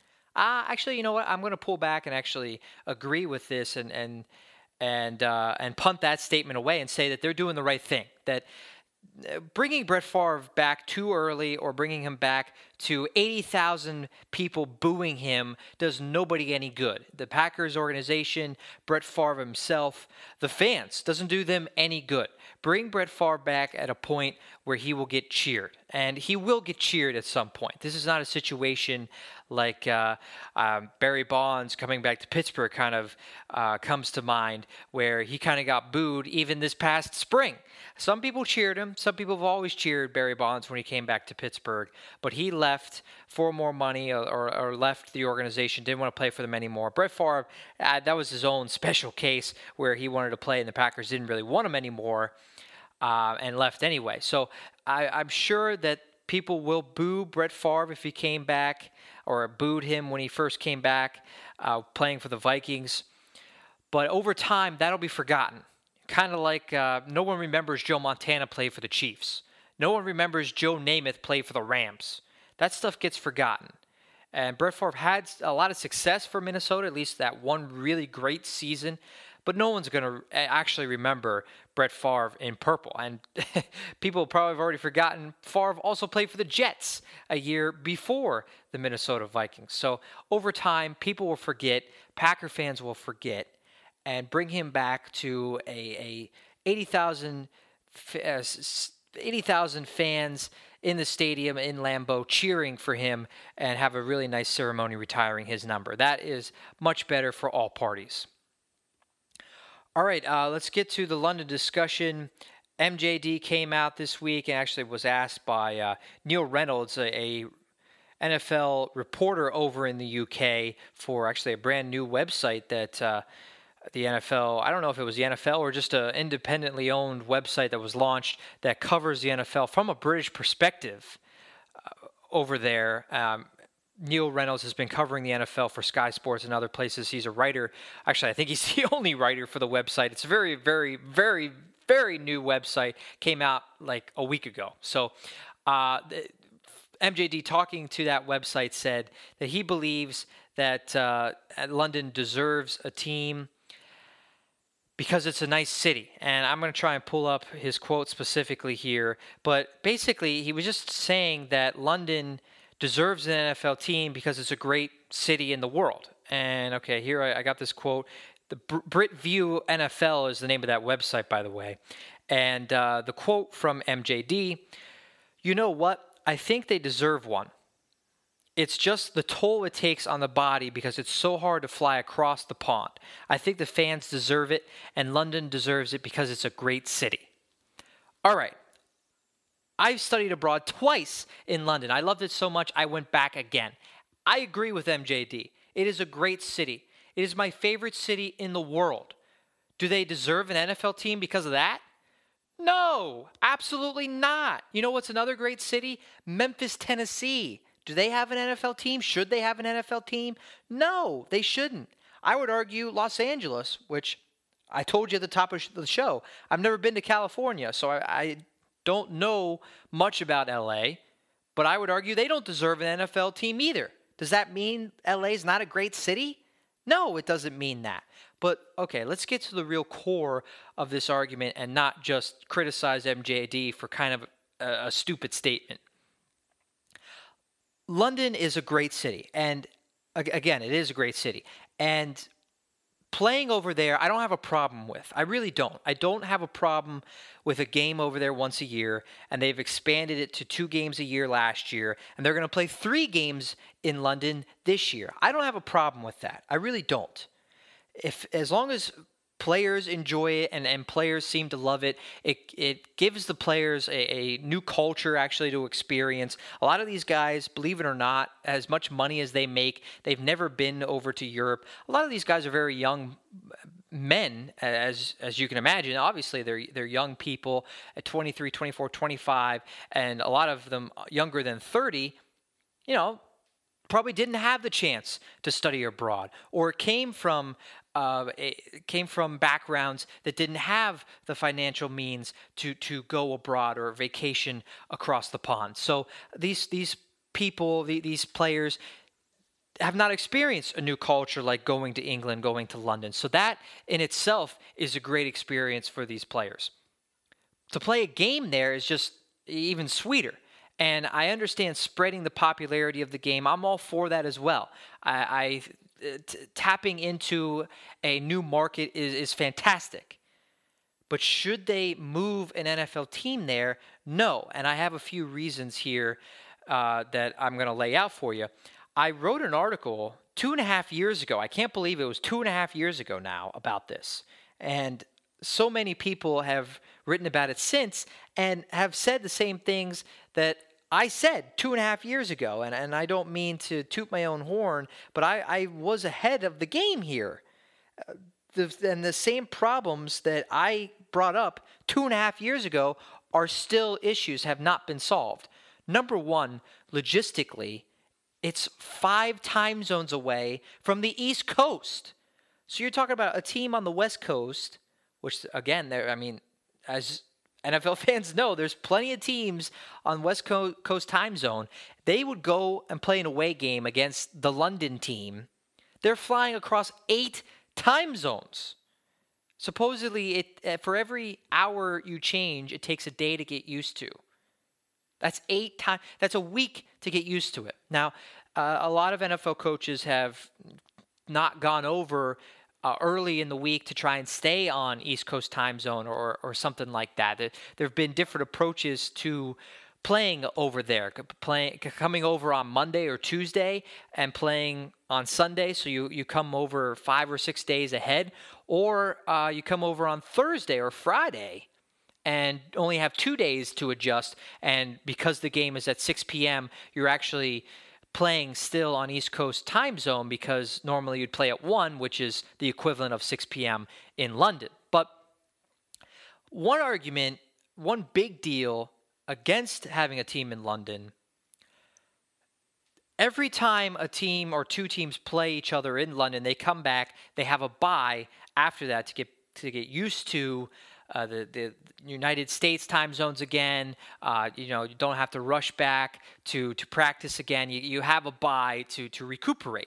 Uh, actually, you know what? I'm going to pull back and actually agree with this and and and uh, and punt that statement away and say that they're doing the right thing. That bringing Brett Favre back too early or bringing him back to eighty thousand people booing him does nobody any good. The Packers organization, Brett Favre himself, the fans, doesn't do them any good. Bring Brett Favre back at a point where he will get cheered. And he will get cheered at some point. This is not a situation like uh, uh, Barry Bonds coming back to Pittsburgh kind of uh, comes to mind, where he kind of got booed even this past spring. Some people cheered him. Some people have always cheered Barry Bonds when he came back to Pittsburgh. But he left for more money or, or, or left the organization, didn't want to play for them anymore. Brett Favre, uh, that was his own special case where he wanted to play and the Packers didn't really want him anymore uh, and left anyway. So I, I'm sure that people will boo Brett Favre if he came back, or booed him when he first came back uh, playing for the Vikings. But over time, that'll be forgotten. Kind of like uh, no one remembers Joe Montana play for the Chiefs. No one remembers Joe Namath play for the Rams. That stuff gets forgotten. And Brett Favre had a lot of success for Minnesota, at least that one really great season. But no one's going to actually remember Brett Favre in purple. And people probably have already forgotten Favre also played for the Jets a year before the Minnesota Vikings. So over time, people will forget, Packer fans will forget, and bring him back to a, a eighty thousand fans in the stadium in Lambeau cheering for him and have a really nice ceremony retiring his number. That is much better for all parties. All right, uh, let's get to the London discussion. M J D came out this week and actually was asked by uh, Neil Reynolds, a, a N F L reporter over in the U K, for actually a brand new website that uh, the N F L, I don't know if it was the N F L or just an independently owned website that was launched that covers the N F L from a British perspective uh, over there. Um, Neil Reynolds has been covering the N F L for Sky Sports and other places. He's a writer. Actually, I think he's the only writer for the website. It's a very, very, very, very new website. Came out like a week ago. So uh, M J D, talking to that website, said that he believes that uh, London deserves a team because it's a nice city. And I'm going to try and pull up his quote specifically here. But basically, he was just saying that London deserves an N F L team because it's a great city in the world. And okay, here I, I got this quote. The Br- Brit View N F L is the name of that website, by the way. And uh, the quote from M J D, "You know what? I think they deserve one. It's just the toll it takes on the body because it's so hard to fly across the pond. I think the fans deserve it, and London deserves it because it's a great city." All right. I've studied abroad twice in London. I loved it so much, I went back again. I agree with M J D. It is a great city. It is my favorite city in the world. Do they deserve an N F L team because of that? No, absolutely not. You know what's another great city? Memphis, Tennessee. Do they have an N F L team? Should they have an N F L team? No, they shouldn't. I would argue Los Angeles, which I told you at the top of the show. I've never been to California, so I, I don't know much about L A, but I would argue they don't deserve an N F L team either. Does that mean L A is not a great city? No, it doesn't mean that. But, okay, let's get to the real core of this argument and not just criticize M J D for kind of a, a stupid statement. London is a great city, and again, it is a great city. And playing over there, I don't have a problem with. I really don't. I don't have a problem with a game over there once a year, and they've expanded it to two games a year last year, and they're going to play three games in London this year. I don't have a problem with that. I really don't. If as long as players enjoy it and, and players seem to love it, it it gives the players a, a new culture actually to experience. A lot of these guys, believe it or not, as much money as they make, they've never been over to Europe. A lot of these guys are very young men, as as you can imagine. Obviously, they're they're young people at twenty-three, twenty-four, twenty-five, and a lot of them younger than thirty, you know, probably didn't have the chance to study abroad, or came from uh, came from backgrounds that didn't have the financial means to to go abroad or vacation across the pond. So these these people, these players, have not experienced a new culture like going to England, going to London. So that in itself is a great experience for these players. To play a game there is just even sweeter. And I understand spreading the popularity of the game. I'm all for that as well. I, I t- tapping into a new market is, is fantastic. But should they move an N F L team there? No. And I have a few reasons here uh, that I'm going to lay out for you. I wrote an article two and a half years ago. I can't believe it was two and a half years ago now about this. And so many people have written about it since and have said the same things that I said two and a half years ago. And, and I don't mean to toot my own horn, but I, I was ahead of the game here. Uh, the, and the same problems that I brought up two and a half years ago are still issues, have not been solved. Number one, logistically, it's five time zones away from the East Coast. So you're talking about a team on the West Coast, which, again, I mean, as N F L fans know, there's plenty of teams on West Coast time zone. They would go and play an away game against the London team. They're flying across eight time zones. Supposedly, it for every hour you change, it takes a day to get used to. That's eight times. That's a week to get used to it. Now, uh, a lot of N F L coaches have not gone over uh, early in the week to try and stay on East Coast time zone or or something like that. There, there have been different approaches to playing over there, playing coming over on Monday or Tuesday and playing on Sunday. So you, you come over five or six days ahead, or uh, you come over on Thursday or Friday and only have two days to adjust. And because the game is at six p.m., you're actually playing still on East Coast time zone because normally you'd play at one, which is the equivalent of six p.m. in London. But one argument, one big deal against having a team in London, every time a team or two teams play each other in London, they come back, they have a bye after that to get to get used to uh, the the United States time zones again. Uh, you know, you don't have to rush back to to practice again. You you have a bye to to recuperate.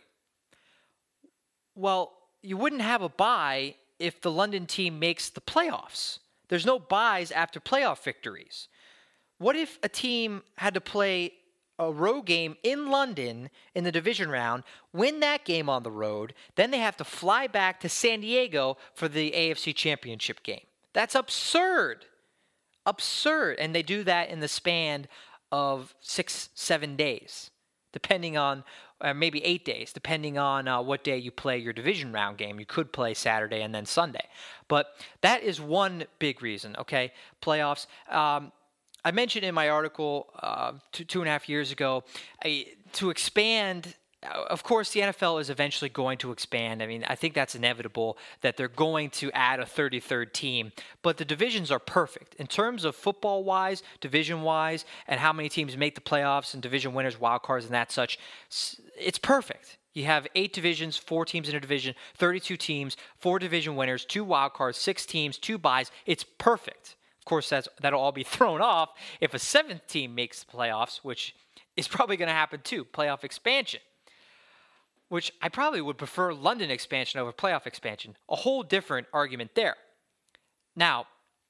Well, you wouldn't have a bye if the London team makes the playoffs. There's no byes after playoff victories. What if a team had to play a road game in London in the division round, win that game on the road, then they have to fly back to San Diego for the A F C Championship game? That's absurd. Absurd. And they do that in the span of six, seven days, depending on, uh, maybe eight days, depending on uh, what day you play your division round game. You could play Saturday and then Sunday. But that is one big reason, okay? Playoffs. Um, I mentioned in my article uh, two, two and a half years ago, I, to expand, of course, the N F L is eventually going to expand. I mean, I think that's inevitable that they're going to add a thirty-third team. But the divisions are perfect. In terms of football-wise, division-wise, and how many teams make the playoffs and division winners, wild cards, and that such, it's perfect. You have eight divisions, four teams in a division, thirty-two teams, four division winners, two wild cards, six teams, two byes. It's perfect. Of course, that's, that'll all be thrown off if a seventh team makes the playoffs, which is probably going to happen too, playoff expansion, which I probably would prefer London expansion over playoff expansion. A whole different argument there. Now,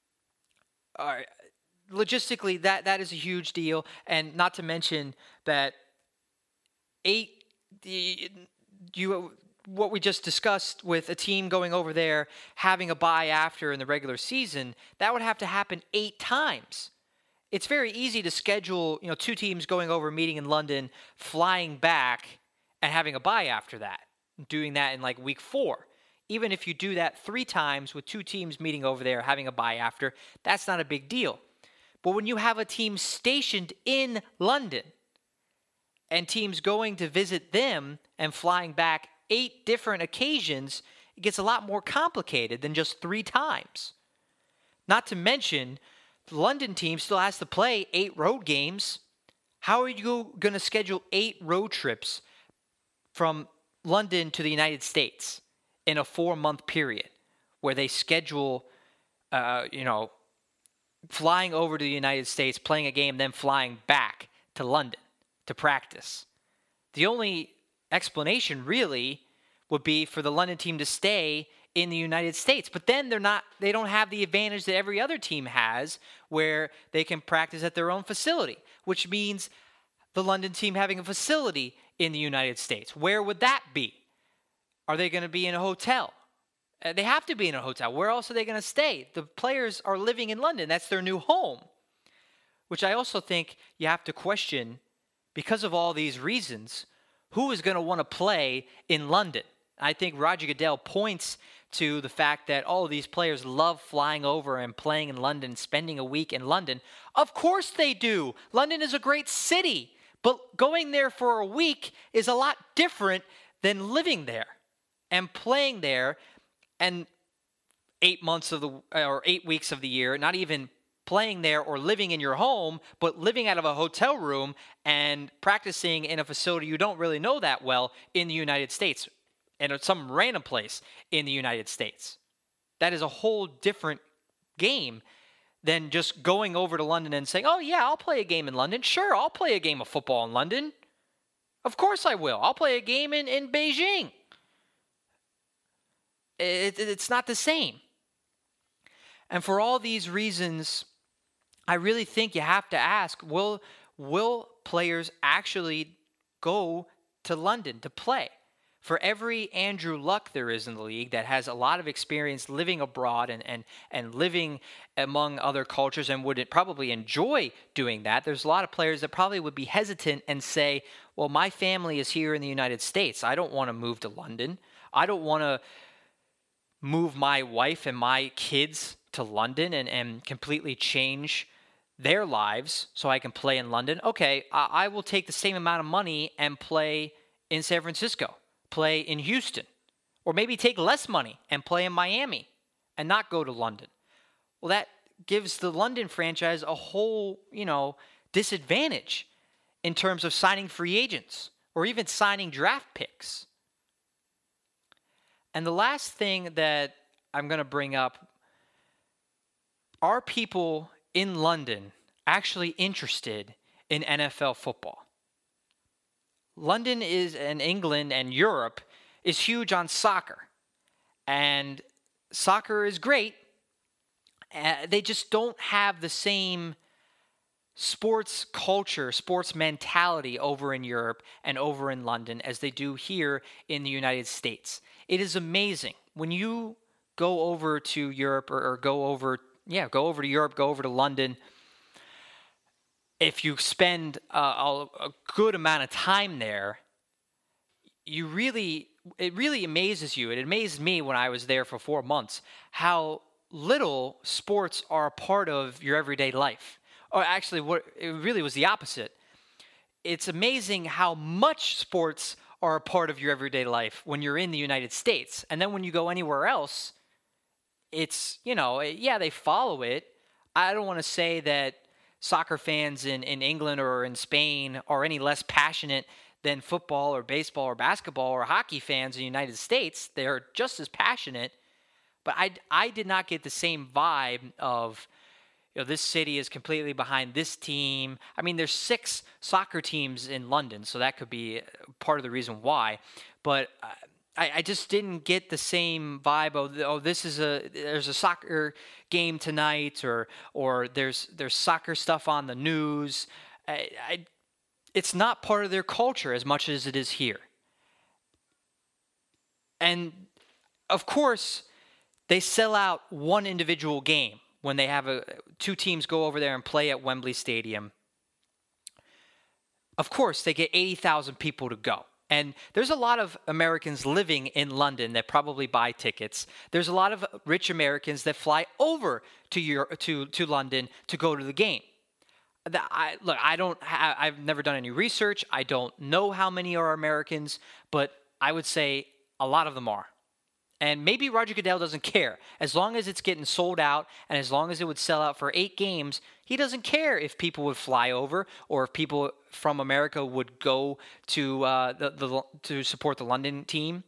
uh, logistically, that, that is a huge deal, and not to mention that eight, the, you... what we just discussed with a team going over there, having a bye after in the regular season, that would have to happen eight times. It's very easy to schedule, you know, two teams going over, meeting in London, flying back, and having a bye after that, doing that in like week four. Even if you do that three times with two teams meeting over there, having a bye after, that's not a big deal. But when you have a team stationed in London and teams going to visit them and flying back eight different occasions, it gets a lot more complicated than just three times. Not to mention, the London team still has to play eight road games. How are you going to schedule eight road trips from London to the United States in a four-month period where they schedule, uh, you know, flying over to the United States, playing a game, then flying back to London to practice? The only explanation really would be for the London team to stay in the United States. But then they're not, they don't have the advantage that every other team has where they can practice at their own facility, which means the London team having a facility in the United States. Where would that be? Are they going to be in a hotel? Uh, they have to be in a hotel. Where else are they going to stay? The players are living in London. That's their new home, which I also think you have to question because of all these reasons. Who is going to want to play in London? I think Roger Goodell points to the fact that all of these players love flying over and playing in London, spending a week in London. Of course they do. London is a great city, but going there for a week is a lot different than living there and playing there and eight months of the or eight weeks of the year, not even playing there or living in your home, but living out of a hotel room and practicing in a facility you don't really know that well in the United States and at some random place in the United States. That is a whole different game than just going over to London and saying, oh yeah, I'll play a game in London. Sure, I'll play a game of football in London. Of course I will. I'll play a game in, in Beijing. It, it, it's not the same. And for all these reasons, I really think you have to ask, will will players actually go to London to play? For every Andrew Luck there is in the league that has a lot of experience living abroad and, and, and living among other cultures and would probably enjoy doing that, there's a lot of players that probably would be hesitant and say, well, my family is here in the United States. I don't want to move to London. I don't want to move my wife and my kids to London and, and completely change their lives so I can play in London. Okay, I, I will take the same amount of money and play in San Francisco, play in Houston, or maybe take less money and play in Miami and not go to London. Well, that gives the London franchise a whole, you know, disadvantage in terms of signing free agents or even signing draft picks. And the last thing that I'm going to bring up are people in London actually interested in N F L football? London is, and England and Europe is huge on soccer. And soccer is great. Uh, they just don't have the same sports culture, sports mentality over in Europe and over in London as they do here in the United States. It is amazing. When you go over to Europe or, or go over, yeah, go over to Europe, go over to London, if you spend uh, a, a good amount of time there, you really, it really amazes you. It amazed me when I was there for four months, how little sports are a part of your everyday life. Or actually, what it really was the opposite. It's amazing how much sports are a part of your everyday life when you're in the United States. And then when you go anywhere else, it's, you know, yeah, they follow it. I don't want to say that soccer fans in, in England or in Spain are any less passionate than football or baseball or basketball or hockey fans in the United States. They're just as passionate. But I, I did not get the same vibe of, you know, this city is completely behind this team. I mean, there's six soccer teams in London, so that could be part of the reason why. But uh, I, I just didn't get the same vibe of, oh, this is a there's a soccer game tonight, or or there's there's soccer stuff on the news. I, I, it's not part of their culture as much as it is here. And of course, they sell out one individual game when they have a two teams go over there and play at Wembley Stadium. Of course, they get eighty thousand people to go. And there's a lot of Americans living in London that probably buy tickets. There's a lot of rich Americans that fly over to Europe, to, to London to go to the game. I, look, I don't ha- I've never done any research. I don't know how many are Americans, but I would say a lot of them are. And maybe Roger Goodell doesn't care. As long as it's getting sold out and as long as it would sell out for eight games, he doesn't care if people would fly over or if people from America would go to uh, the, the to support the London team.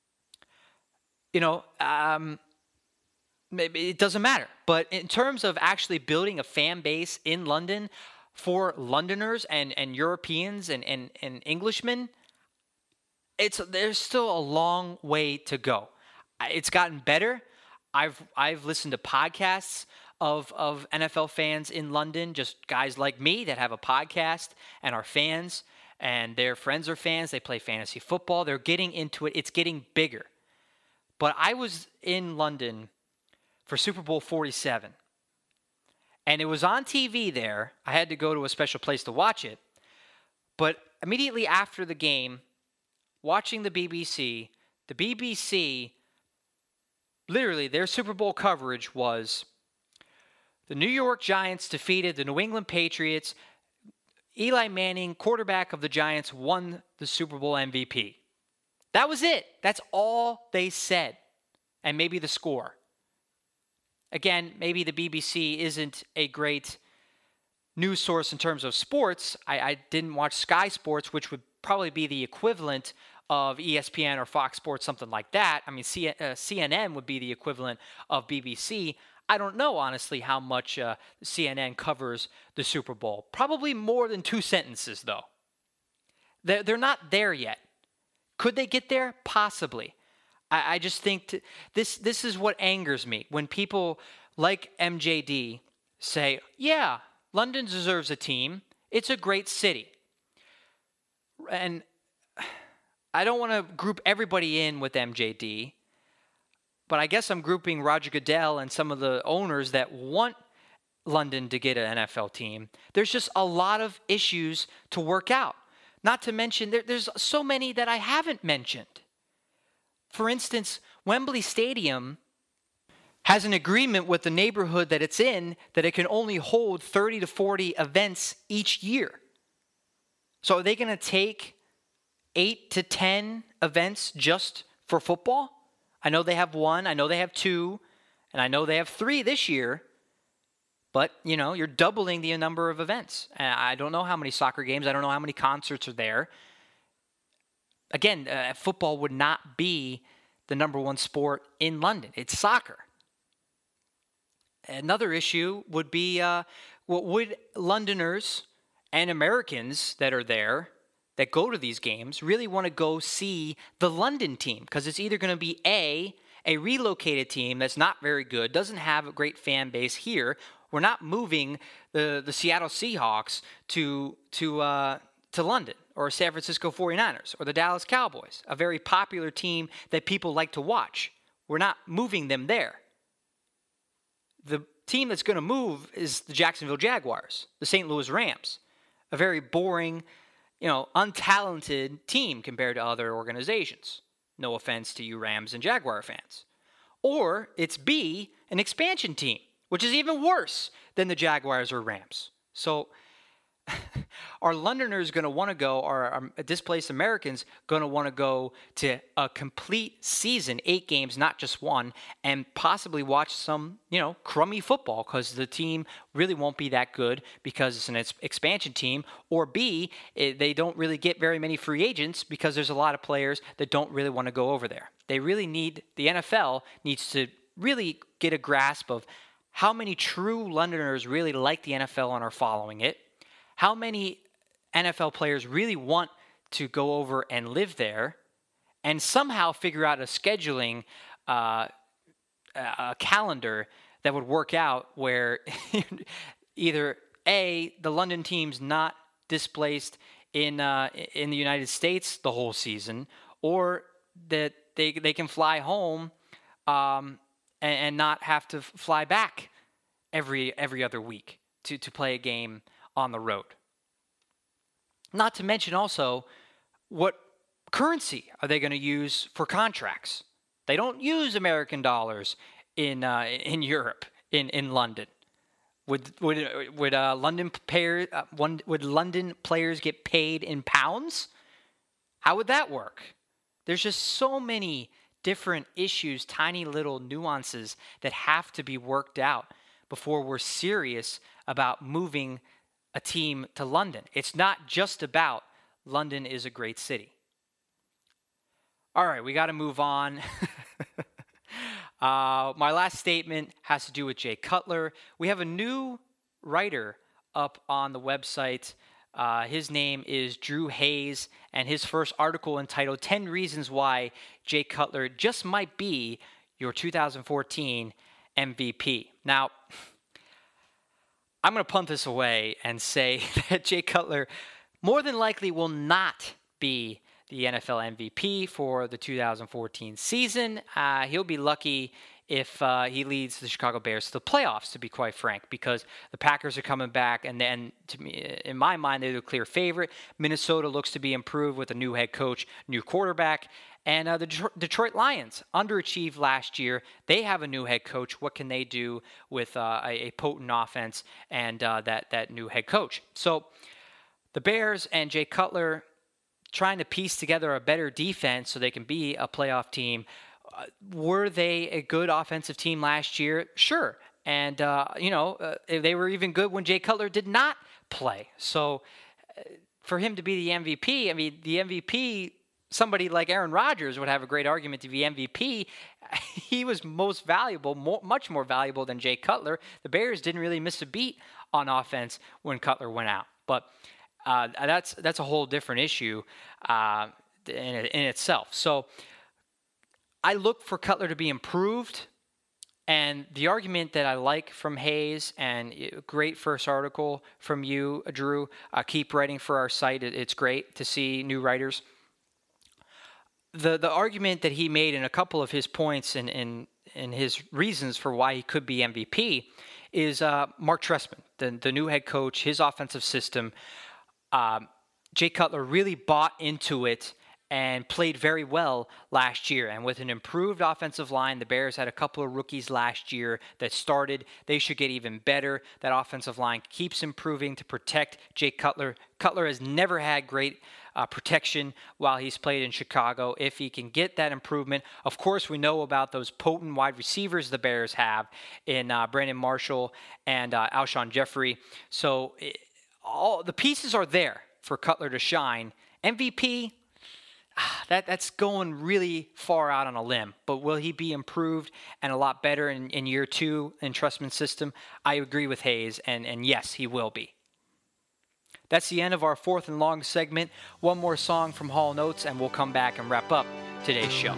You know, um, maybe it doesn't matter. But in terms of actually building a fan base in London for Londoners and, and Europeans and, and, and Englishmen, it's there's still a long way to go. It's gotten better. I've I've listened to podcasts of, of N F L fans in London, just guys like me that have a podcast and are fans, and their friends are fans. They play fantasy football. They're getting into it. It's getting bigger. But I was in London for Super Bowl forty-seven, and it was on T V there. I had to go to a special place to watch it. But immediately after the game, watching the B B C, the B B C... literally, their Super Bowl coverage was the New York Giants defeated the New England Patriots. Eli Manning, quarterback of the Giants, won the Super Bowl M V P. That was it. That's all they said. And maybe the score. Again, maybe the B B C isn't a great news source in terms of sports. I, I didn't watch Sky Sports, which would probably be the equivalent of E S P N or Fox Sports, something like that. I mean, C- uh, C N N would be the equivalent of B B C. I don't know, honestly, how much uh, C N N covers the Super Bowl. Probably more than two sentences, though. They're, they're not there yet. Could they get there? Possibly. I, I just think t- this, this is what angers me. When people like M J D say, yeah, London deserves a team. It's a great city. And I don't want to group everybody in with M J D, but I guess I'm grouping Roger Goodell and some of the owners that want London to get an N F L team. There's just a lot of issues to work out. Not to mention, there, there's so many that I haven't mentioned. For instance, Wembley Stadium has an agreement with the neighborhood that it's in that it can only hold thirty to forty events each year. So are they going to take eight to ten events just for football? I know they have one, I know they have two, and I know they have three this year. But, you know, you're doubling the number of events. And I don't know how many soccer games, I don't know how many concerts are there. Again, uh, football would not be the number one sport in London. It's soccer. Another issue would be uh, what would Londoners and Americans that are there that go to these games really want to go see the London team, because it's either going to be A, a relocated team that's not very good, doesn't have a great fan base here. We're not moving the, the Seattle Seahawks to to uh, to London, or San Francisco forty-niners, or the Dallas Cowboys, a very popular team that people like to watch. We're not moving them there. The team that's going to move is the Jacksonville Jaguars, the Saint Louis Rams, a very boring, you know, untalented team compared to other organizations. No offense to you Rams and Jaguar fans. Or it's B, an expansion team, which is even worse than the Jaguars or Rams. So are Londoners going to want to go, or are displaced Americans going to want to go to a complete season, eight games, not just one, and possibly watch some, you know, crummy football because the team really won't be that good because it's an expansion team, or B, it, they don't really get very many free agents because there's a lot of players that don't really want to go over there. They really need, the N F L needs to really get a grasp of how many true Londoners really like the N F L and are following it. How many N F L players really want to go over and live there, and somehow figure out a scheduling, uh, a calendar that would work out where either A, the London team's not displaced in uh, in the United States the whole season, or that they they can fly home um, and, and not have to fly back every every other week to, to play a game on the road. Not to mention also, what currency are they going to use for contracts? They don't use American dollars in uh, in Europe, in, in London. Would would would uh, London players uh, one, would London players get paid in pounds? How would that work? There's just so many different issues, tiny little nuances that have to be worked out before we're serious about moving a team to London. It's not just about London is a great city. All right, we got to move on. uh, my last statement has to do with Jay Cutler. We have a new writer up on the website. Uh, his name is Drew Hayes, and his first article entitled ten Reasons Why Jay Cutler Just Might Be Your two thousand fourteen M V P. Now, I'm going to punt this away and say that Jay Cutler more than likely will not be the N F L M V P for the two thousand fourteen season. Uh, he'll be lucky if uh, he leads the Chicago Bears to the playoffs, to be quite frank, because the Packers are coming back, and then, to me, in my mind, they're the clear favorite. Minnesota looks to be improved with a new head coach, new quarterback. And uh, the Detroit Lions underachieved last year. They have a new head coach. What can they do with uh, a, a potent offense and uh, that, that new head coach? So the Bears and Jay Cutler trying to piece together a better defense so they can be a playoff team. Uh, were they a good offensive team last year? Sure. And, uh, you know, uh, they were even good when Jay Cutler did not play. So uh, for him to be the M V P, I mean, the M V P... somebody like Aaron Rodgers would have a great argument to be M V P. He was most valuable, more, much more valuable than Jay Cutler. The Bears didn't really miss a beat on offense when Cutler went out. But uh, that's that's a whole different issue uh, in, in itself. So I look for Cutler to be improved. And the argument that I like from Hayes, and great first article from you, Drew, uh, keep writing for our site. It's great to see new writers. The the argument that he made in a couple of his points and in, in, in his reasons for why he could be M V P is uh, Mark Trestman, the, the new head coach, his offensive system. Um, Jay Cutler really bought into it and played very well last year. And with an improved offensive line, the Bears had a couple of rookies last year that started. They should get even better. That offensive line keeps improving to protect Jay Cutler. Cutler has never had great uh, protection while he's played in Chicago. If he can get that improvement, of course, we know about those potent wide receivers the Bears have in uh, Brandon Marshall and uh, Alshon Jeffrey. So it, all the pieces are there for Cutler to shine. M V P, that that's going really far out on a limb. But will he be improved and a lot better in, in year two in Trustman's system? I agree with Hayes, and, and yes, he will be. That's the end of our fourth and long segment. One more song from Hall Notes, and we'll come back and wrap up today's show.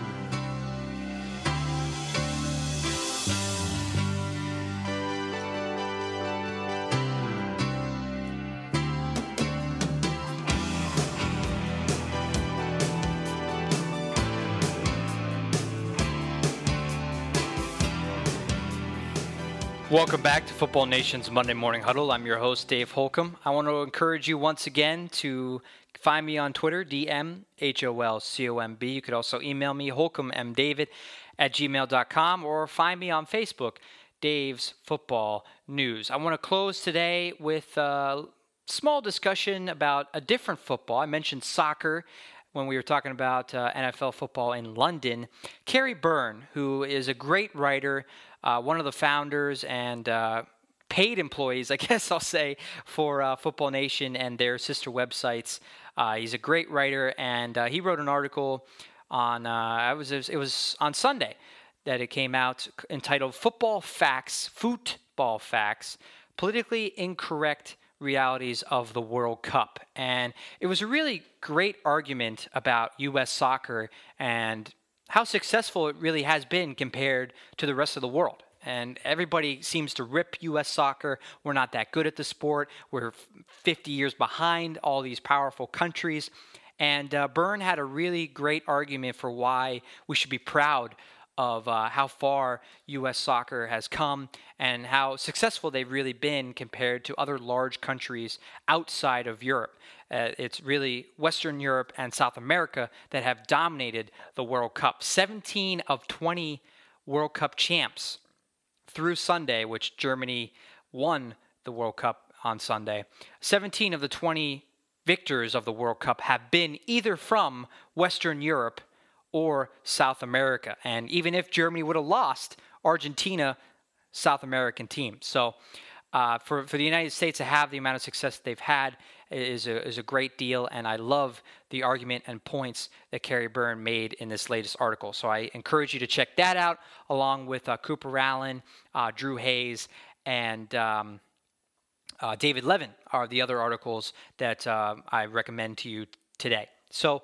Welcome back to Football Nation's Monday Morning Huddle. I'm your host, Dave Holcomb. I want to encourage you once again to find me on Twitter, D M H O L C O M B. You could also email me, holcombmdavid at gmail dot com, or find me on Facebook, Dave's Football News. I want to close today with a small discussion about a different football. I mentioned soccer when we were talking about uh, N F L football in London. Kerry Byrne, who is a great writer, Uh, one of the founders and uh, paid employees, I guess I'll say, for uh, Football Nation and their sister websites. Uh, he's a great writer, and uh, he wrote an article on uh, it was it was on Sunday that it came out entitled "Football Facts, Football Facts: Politically Incorrect Realities of the World Cup," and it was a really great argument about U S soccer and how successful it really has been compared to the rest of the world. And everybody seems to rip U S soccer. We're not that good at the sport. We're fifty years behind all these powerful countries. And uh, Byrne had a really great argument for why we should be proud of uh, how far U S soccer has come and how successful they've really been compared to other large countries outside of Europe. Uh, it's really Western Europe and South America that have dominated the World Cup. seventeen of twenty World Cup champs through Sunday, which Germany won the World Cup on Sunday. seventeen of the twenty victors of the World Cup have been either from Western Europe or South America. And even if Germany would have lost, Argentina, South American team. So uh, for, for the United States to have the amount of success they've had is a, is a great deal. And I love the argument and points that Kerry Byrne made in this latest article. So I encourage you to check that out, along with uh, Cooper Allen, uh, Drew Hayes, and um, uh, David Levin are the other articles that uh, I recommend to you today. So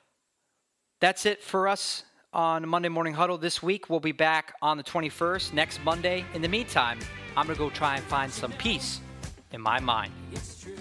that's it for us on Monday Morning Huddle this week. We'll be back on the twenty-first, next Monday. In the meantime, I'm going to go try and find some peace in my mind. It's true.